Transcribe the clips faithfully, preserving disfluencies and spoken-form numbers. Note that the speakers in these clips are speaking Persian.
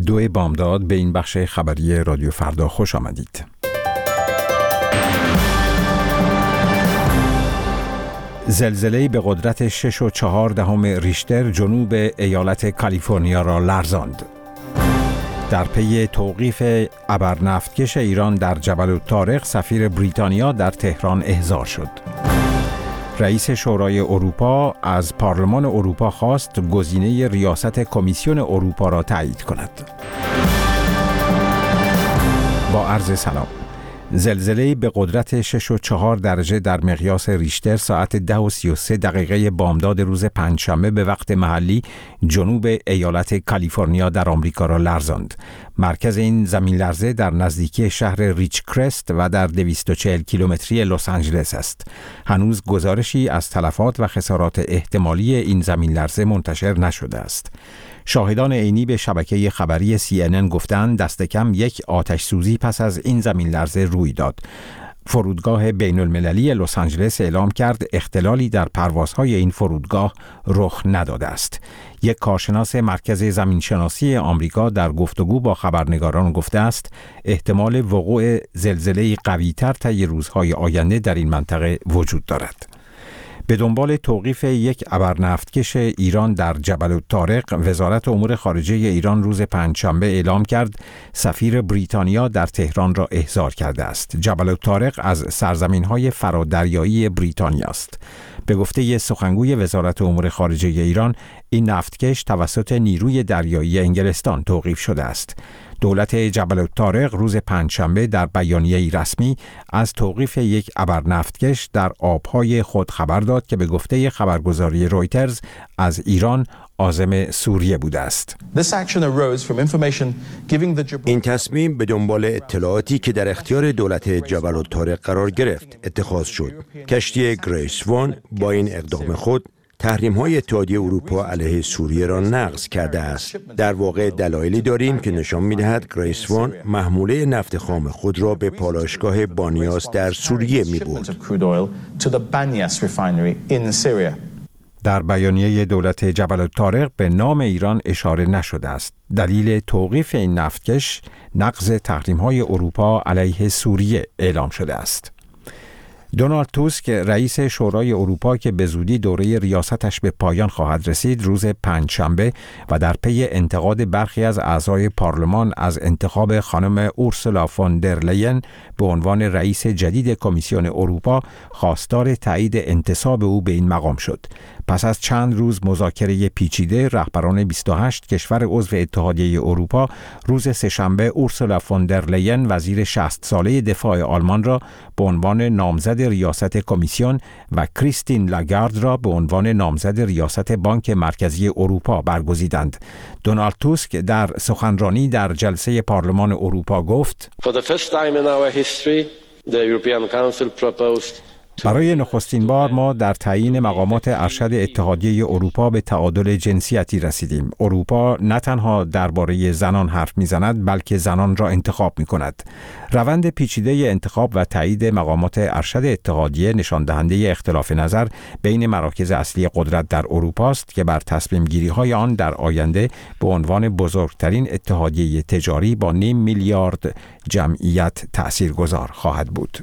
دو بامداد به این بخش خبری رادیو فردا خوش آمدید. زلزله‌ای به قدرت شش و چهار دهم ریشتر جنوب ایالت کالیفرنیا را لرزاند. در پی توقیف ابرنفتکش ایران در جبل الطارق، سفیر بریتانیا در تهران احضار شد. رئیس شورای اروپا از پارلمان اروپا خواست گزینه ریاست کمیسیون اروپا را تایید کند. با عرض سلام. زلزله‌ای به قدرت شش و چهار درجه در مقیاس ریشتر ساعت ده و سی و سه دقیقه بامداد روز پنجشنبه به وقت محلی جنوب ایالت کالیفرنیا در آمریکا را لرزاند. مرکز این زمین لرزه در نزدیکی شهر ریچ کرست و در دویست و چهل کیلومتری لس آنجلس است. هنوز گزارشی از تلفات و خسارات احتمالی این زمین لرزه منتشر نشده است. شاهدان عینی به شبکه خبری سی ان ان گفتند دست کم یک آتش سوزی پس از این زمین لرزه روی داد. فرودگاه بین المللی لس آنجلس اعلام کرد اختلالی در پروازهای این فرودگاه رخ نداده است. یک کارشناس مرکز زمینشناسی آمریکا در گفتگو با خبرنگاران گفته است احتمال وقوع زلزله‌ای قوی‌تر طی روزهای آینده در این منطقه وجود دارد. به دنبال توقیف یک ابرنفتکش ایران در جبل الطارق، وزارت امور خارجه ایران روز پنجشنبه اعلام کرد سفیر بریتانیا در تهران را احضار کرده است. جبل الطارق از سرزمین‌های فرادریایی بریتانیا است. به گفته سخنگوی وزارت امور خارجه ایران، این نفتکش توسط نیروی دریایی انگلستان توقیف شده است. دولت جبل الطارق روز پنجشنبه در بیانیه‌ای رسمی از توقیف یک ابرنفتکش در آبهای خود خبر داد که به گفته خبرگزاری رویترز از ایران عازم سوریه بوده است. این تصمیم به دنبال اطلاعاتی که در اختیار دولت جبل الطارق قرار گرفت اتخاذ شد. کشتی گریس وان با این اقدام خود تحریم‌های اتحادیه اروپا علیه سوریه را نقض کرده است. در واقع دلایلی داریم که نشان می‌دهد گریس وان محموله نفت خام خود را به پالایشگاه بانیاس در سوریه می‌برد. در بیانیه دولت جبل الطارق به نام ایران اشاره نشده است. دلیل توقیف این نفتکش نقض تحریم‌های اروپا علیه سوریه اعلام شده است. دونالد توسک رئیس شورای اروپا که به زودی دوره ریاستش به پایان خواهد رسید روز پنجشنبه و در پی انتقاد برخی از اعضای پارلمان از انتخاب خانم اورسولا فون در لین به عنوان رئیس جدید کمیسیون اروپا خواستار تایید انتصاب او به این مقام شد. پس از چند روز مذاکره پیچیده، رهبران بیست و هشت کشور عضو اتحادیه اروپا روز سه‌شنبه اورسولا فون در لین وزیر شصت ساله دفاع آلمان را به عنوان نامزد ریاست کمیسیون و کریستین لاگارد را به عنوان نامزد ریاست بانک مرکزی اروپا برگزیدند. دونالد توسک در سخنرانی در جلسه پارلمان اروپا گفت: For the first time in our history, the European Council proposed برای نخستین بار ما در تعیین مقامات ارشد اتحادیه اروپا به تعادل جنسیتی رسیدیم. اروپا نه تنها درباره زنان حرف می‌زند بلکه زنان را انتخاب می‌کند. روند پیچیده انتخاب و تایید مقامات ارشد اتحادیه نشان دهنده اختلاف نظر بین مراکز اصلی قدرت در اروپا است که بر تصمیم گیری‌های آن در آینده به عنوان بزرگترین اتحادیه تجاری با نیم میلیارد جمعیت تأثیرگذار خواهد بود.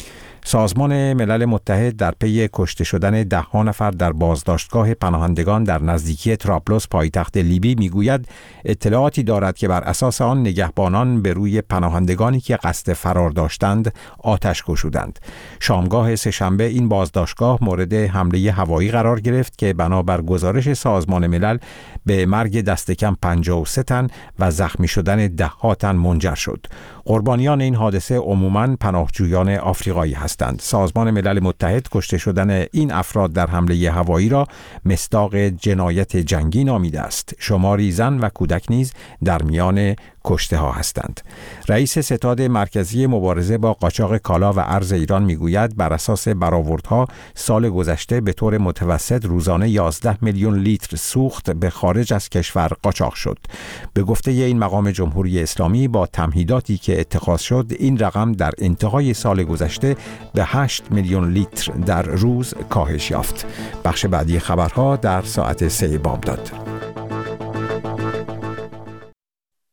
سازمان ملل متحد در پی کشته شدن ده ها نفر در بازداشتگاه پناهندگان در نزدیکی طرابلس پایتخت لیبی میگوید اطلاعاتی دارد که بر اساس آن نگهبانان به روی پناهندگانی که قصد فرار داشتند آتش گشودند. شامگاه سه‌شنبه این بازداشتگاه مورد حمله هوایی قرار گرفت که بنابر گزارش سازمان ملل به مرگ دست کم پنجاه و سه تن و زخمی شدن ده ها تن منجر شد. قربانیان این حادثه عموماً پناهجویان آفریقایی هستند. سازمان ملل متحد کشته شدن این افراد در حمله هوایی را مصداق جنایت جنگی نامیده است. شماری زن و کودک نیز در میان کشته ها هستند. رئیس ستاد مرکزی مبارزه با قاچاق کالا و ارز ایران میگوید بر اساس برآوردها سال گذشته به طور متوسط روزانه یازده میلیون لیتر سوخت به خارج از کشور قاچاق شد. به گفته این مقام جمهوری اسلامی با تمهیداتی که اتخاذ شد این رقم در انتهای سال گذشته به هشت میلیون لیتر در روز کاهش یافت. بخش بعدی خبرها در ساعت سه بامداد.